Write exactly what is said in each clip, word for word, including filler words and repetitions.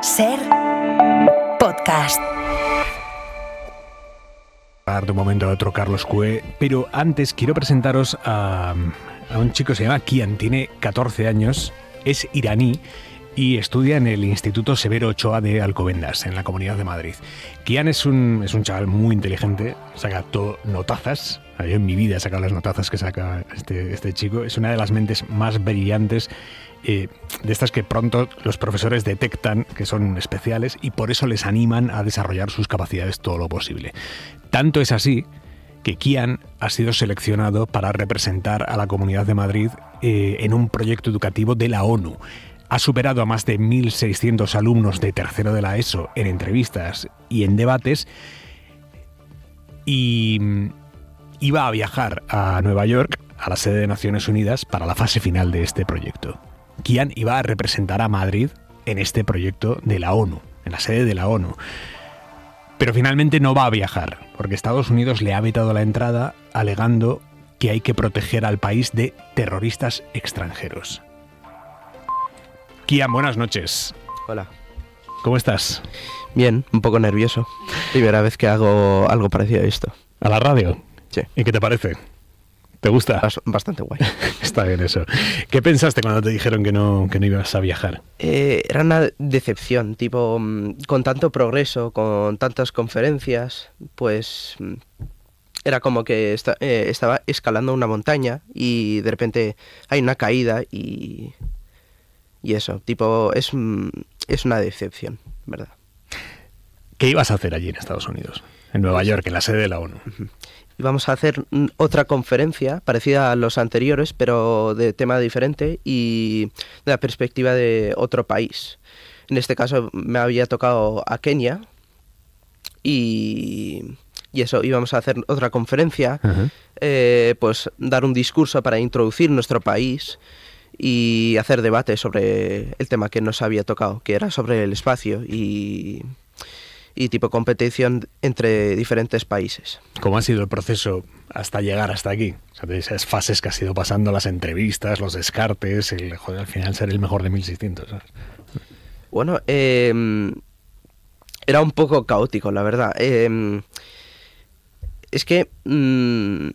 Ser podcast. De un momento a otro, Carlos Cue, pero antes quiero presentaros a, a un chico que se llama Kian, tiene catorce años, es iraní y estudia en el Instituto Severo Ochoa de Alcobendas, en la Comunidad de Madrid. Kian es un, es un chaval muy inteligente, saca todo notazas. Yo en mi vida he sacado las notazas que saca este, este chico. Es una de las mentes más brillantes, eh, de estas que pronto los profesores detectan que son especiales y por eso les animan a desarrollar sus capacidades todo lo posible. Tanto es así que Kian ha sido seleccionado para representar a la Comunidad de Madrid eh, en un proyecto educativo de la ONU. Ha superado a más de mil seiscientos alumnos de tercero de la ESO en entrevistas y en debates y iba a viajar a Nueva York, a la sede de Naciones Unidas, para la fase final de este proyecto. Kian iba a representar a Madrid en este proyecto de la ONU, en la sede de la ONU. Pero finalmente no va a viajar, porque Estados Unidos le ha vetado la entrada alegando que hay que proteger al país de terroristas extranjeros. Kian, buenas noches. Hola. ¿Cómo estás? Bien, un poco nervioso. Primera vez que hago algo parecido a esto. ¿A la radio? Sí. ¿Y qué te parece? ¿Te gusta? Bas- bastante guay. Está bien eso. ¿Qué pensaste cuando te dijeron que no, que no ibas a viajar? Eh, era una decepción, tipo, mm, con tanto progreso, con tantas conferencias, pues mm, era como que esta- eh, estaba escalando una montaña y de repente hay una caída y, y eso, tipo, es, mm, es una decepción, ¿verdad? ¿Qué ibas a hacer allí en Estados Unidos? En Nueva York, en la sede de la ONU. Y vamos a hacer mm, otra conferencia parecida a los anteriores, pero de tema diferente y de la perspectiva de otro país. En este caso me había tocado a Kenia y, y eso, íbamos a hacer otra conferencia, Ajá. eh, pues dar un discurso para introducir nuestro país y hacer debate sobre el tema que nos había tocado, que era sobre el espacio y... y tipo competición entre diferentes países. ¿Cómo ha sido el proceso hasta llegar hasta aquí? O sea, de esas fases que has ido pasando, las entrevistas, los descartes, el, joder, al final ser el mejor de mil seiscientos, ¿sabes? Bueno, eh, era un poco caótico, la verdad. Eh, es que... mm,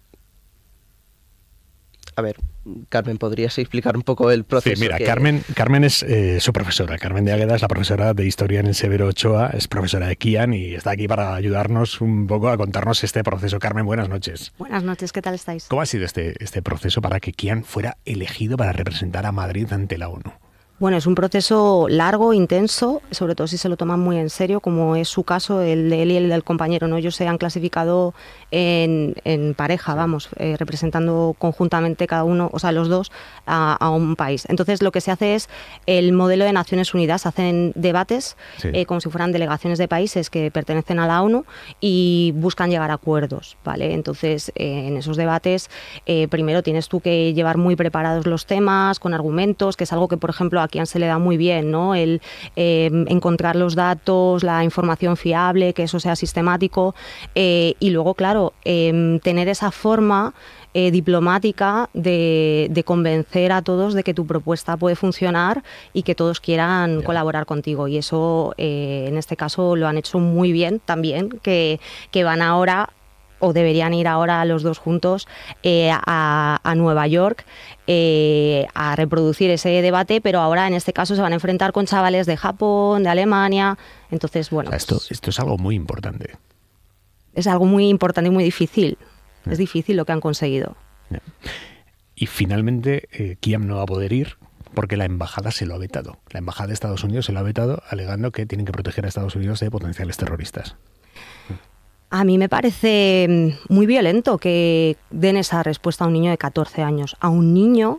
a ver, Carmen, ¿podrías explicar un poco el proceso? Sí, mira, que- Carmen, Carmen es eh, su profesora. Carmen de Águeda es la profesora de Historia en el Severo Ochoa, es profesora de Kian y está aquí para ayudarnos un poco a contarnos este proceso. Carmen, buenas noches. Buenas noches, ¿qué tal estáis? ¿Cómo ha sido este, este proceso para que Kian fuera elegido para representar a Madrid ante la ONU? Bueno, es un proceso largo, intenso, sobre todo si se lo toman muy en serio, como es su caso, el de él y el del compañero, ¿no? Ellos se han clasificado en, en pareja, vamos, eh, representando conjuntamente cada uno, o sea, los dos, a, a un país. Entonces, lo que se hace es el modelo de Naciones Unidas, hacen debates Sí. eh, como si fueran delegaciones de países que pertenecen a la ONU y buscan llegar a acuerdos, ¿vale? Entonces, eh, en esos debates, eh, primero tienes tú que llevar muy preparados los temas, con argumentos, que es algo que, por ejemplo, a Kian se le da muy bien, ¿no? El eh, encontrar los datos, la información fiable, que eso sea sistemático, eh, y luego, claro, eh, tener esa forma eh, diplomática de, de convencer a todos de que tu propuesta puede funcionar y que todos quieran Ya. colaborar contigo. Y eso, eh, en este caso, lo han hecho muy bien también, que, que van ahora o deberían ir ahora los dos juntos eh, a, a Nueva York eh, a reproducir ese debate, pero ahora en este caso se van a enfrentar con chavales de Japón, de Alemania. Entonces, bueno, O sea, esto, pues, esto es algo muy importante. es algo muy importante y muy difícil. Es difícil lo que han conseguido. Y finalmente, eh, Kian no va a poder ir porque la embajada se lo ha vetado. La embajada de Estados Unidos se lo ha vetado alegando que tienen que proteger a Estados Unidos de potenciales terroristas. A mí me parece muy violento que den esa respuesta a un niño de catorce años, a un niño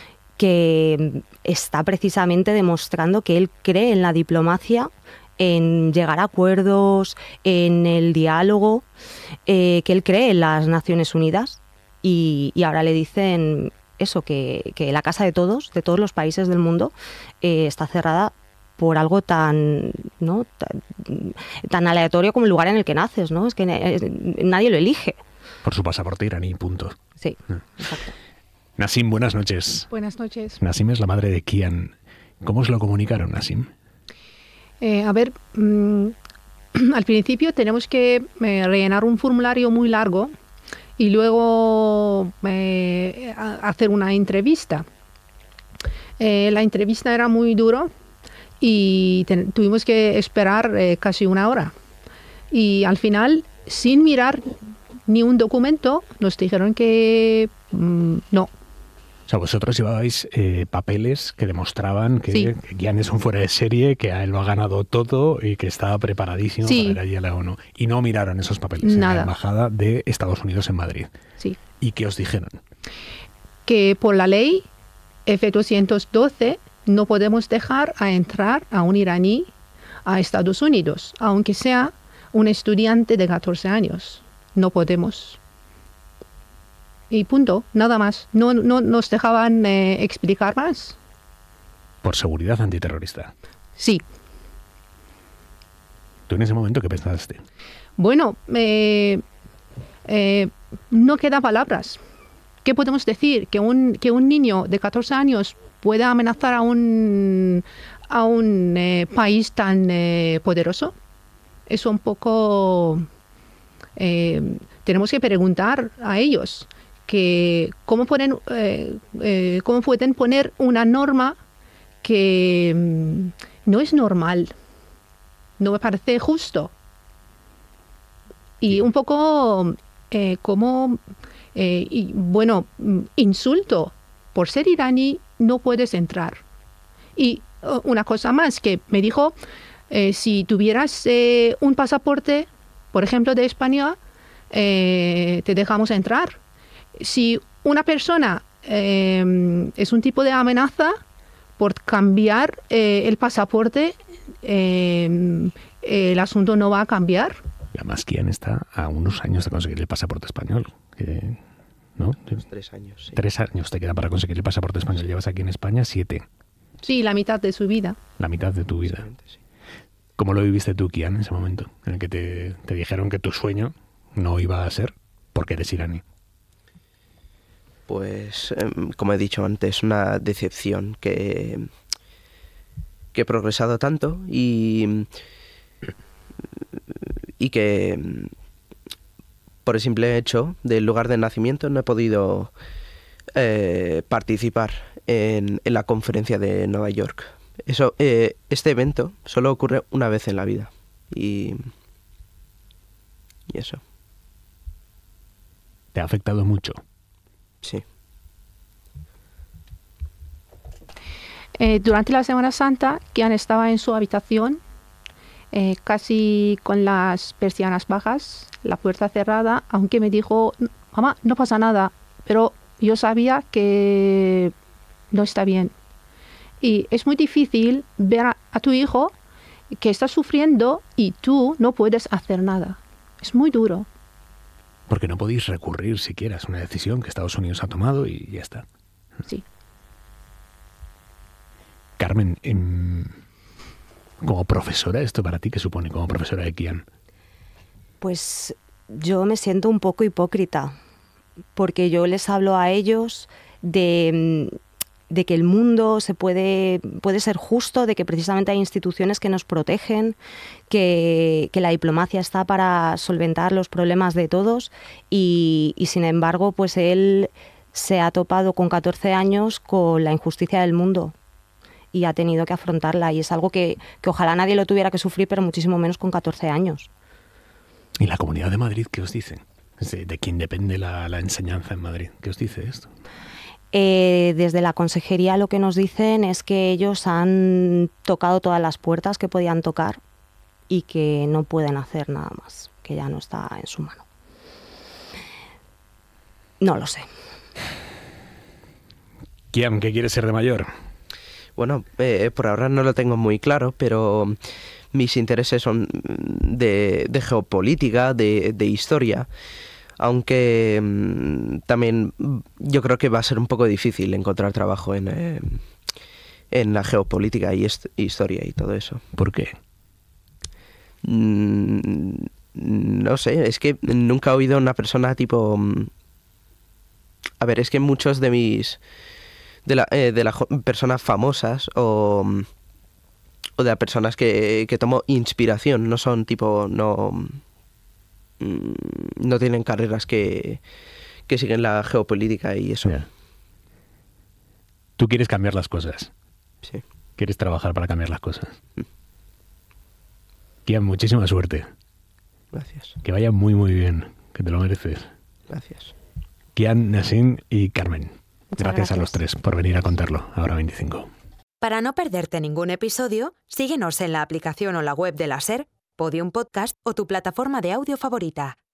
que está precisamente demostrando que él cree en la diplomacia, en llegar a acuerdos, en el diálogo, eh, que él cree en las Naciones Unidas y, y ahora le dicen eso, que, que la casa de todos, de todos los países del mundo, eh, está cerrada por algo tan, ¿no? tan, tan aleatorio como el lugar en el que naces, ¿no? Es que eh, nadie lo elige. Por su pasaporte iraní, punto. Sí, exacto. Nasim, buenas noches. Buenas noches. Nasim es la madre de Kian. ¿Cómo os lo comunicaron, Nasim? Eh, a ver, mmm, al principio tenemos que eh, rellenar un formulario muy largo y luego eh, hacer una entrevista. Eh, la entrevista era muy duro y ten, tuvimos que esperar eh, casi una hora. Y al final, sin mirar ni un documento, nos dijeron que mmm, no. O sea, vosotros llevabais eh, papeles que demostraban que, sí. que Kian es un fuera de serie, que a él lo ha ganado todo y que estaba preparadísimo sí. para ir allí a la ONU. Y no miraron esos papeles Nada. en la Embajada de Estados Unidos en Madrid. Sí. ¿Y qué os dijeron? Que por la ley F doscientos doce no podemos dejar a entrar a un iraní a Estados Unidos, aunque sea un estudiante de catorce años. No podemos. Y punto, nada más. No, no nos dejaban eh, explicar más. Por seguridad antiterrorista. Sí. ¿Tú en ese momento qué pensaste? Bueno, eh, eh, no queda palabras. ¿Qué podemos decir? ¿Que un, que un niño de catorce años pueda amenazar a un, a un eh, país tan eh, poderoso? Es un poco... Eh, tenemos que preguntar a ellos que cómo pueden, eh, eh, cómo pueden poner una norma que mm, no es normal, no me parece justo. Y un poco eh, como, eh, y, bueno, insulto, por ser iraní no puedes entrar. Y uh, una cosa más que me dijo, eh, si tuvieras eh, un pasaporte, por ejemplo, de España, eh, te dejamos entrar. Si una persona eh, es un tipo de amenaza, por cambiar eh, el pasaporte, eh, el asunto no va a cambiar. Y además, Kian está a unos años de conseguir el pasaporte español. Que, ¿no? Tres años, sí. Tres años te quedan para conseguir el pasaporte español. Llevas aquí en España siete. Sí, la mitad de su vida. La mitad de tu vida. Sí. ¿Cómo lo viviste tú, Kian, en ese momento? En el que te, te dijeron que tu sueño no iba a ser porque eres iraní. Pues, como he dicho antes, una decepción que, que he progresado tanto y, y que por el simple hecho del lugar de nacimiento no he podido eh, participar en, en la conferencia de Nueva York. Eso, eh, este evento solo ocurre una vez en la vida y, y eso. ¿Te ha afectado mucho? Sí. Eh, durante la Semana Santa, Kian estaba en su habitación, eh, casi con las persianas bajas, la puerta cerrada, aunque me dijo, mamá, no pasa nada, pero yo sabía que no está bien. Y es muy difícil ver a, a tu hijo que está sufriendo y tú no puedes hacer nada. Es muy duro. Porque no podéis recurrir siquiera. Es una decisión que Estados Unidos ha tomado y ya está. Sí. Carmen, eh, como profesora, ¿esto para ti qué supone como profesora de Kian? Pues yo me siento un poco hipócrita, porque yo les hablo a ellos de, de que el mundo se puede, puede ser justo, de que precisamente hay instituciones que nos protegen, que, que la diplomacia está para solventar los problemas de todos y, y sin embargo pues él se ha topado con catorce años con la injusticia del mundo y ha tenido que afrontarla y es algo que, que ojalá nadie lo tuviera que sufrir, pero muchísimo menos con catorce años. ¿Y la Comunidad de Madrid qué os dice? ¿De, de quién depende la, la enseñanza en Madrid? ¿Qué os dice esto? Eh, desde la consejería lo que nos dicen es que ellos han tocado todas las puertas que podían tocar y que no pueden hacer nada más, que ya no está en su mano. No lo sé. Kian, ¿qué quieres ser de mayor? Bueno, eh, por ahora no lo tengo muy claro, pero mis intereses son de, de geopolítica, de, de historia, aunque mmm, también yo creo que va a ser un poco difícil encontrar trabajo en, eh, en la geopolítica y est- historia y todo eso. ¿Por qué? Mm, no sé, es que nunca he oído a una persona tipo... A ver, es que muchos de mis... de las eh, de las personas famosas o o de personas que, que tomo inspiración, no son tipo, no, no tienen carreras que, que siguen la geopolítica y eso. Yeah. Tú quieres cambiar las cosas. Sí. Quieres trabajar para cambiar las cosas. Mm. Kian, muchísima suerte. Gracias. Que vaya muy, muy bien. Que te lo mereces. Gracias. Kian, Nassim y Carmen. Gracias, gracias a los tres por venir a contarlo. Ahora veinticinco. Para no perderte ningún episodio, síguenos en la aplicación o la web de la SER, Podium Podcast o tu plataforma de audio favorita.